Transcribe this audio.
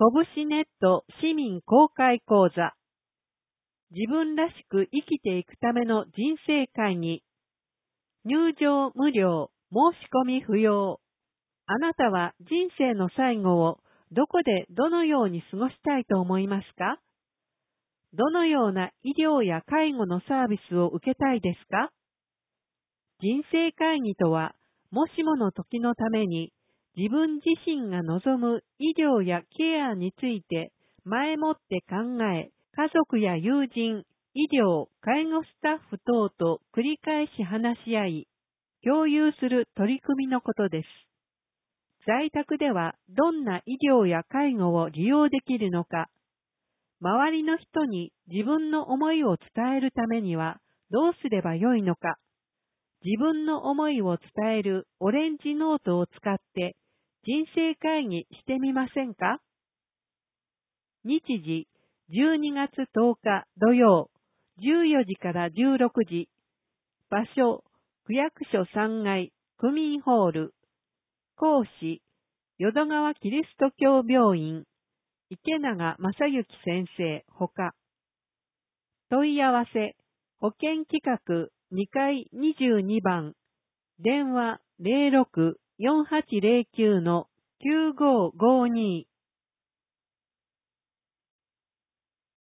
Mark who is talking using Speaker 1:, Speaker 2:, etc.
Speaker 1: 拳ネット市民公開講座。自分らしく生きていくための人生会議。入場無料、申し込み不要。あなたは人生の最後をどこでどのように過ごしたいと思いますか？どのような医療や介護のサービスを受けたいですか？人生会議とは、もしもの時のために自分自身が望む医療やケアについて前もって考え、家族や友人、医療、介護スタッフ等と繰り返し話し合い、共有する取り組みのことです。在宅ではどんな医療や介護を利用できるのか、周りの人に自分の思いを伝えるためにはどうすればよいのか、自分の思いを伝えるオレンジノートを使って人生会議してみませんか？日時12月10日土曜14時から16時。場所区役所3階区民ホール。講師淀川キリスト教病院池永正幸先生ほか。問い合わせ保健企画2階22番。電話06-4809-9552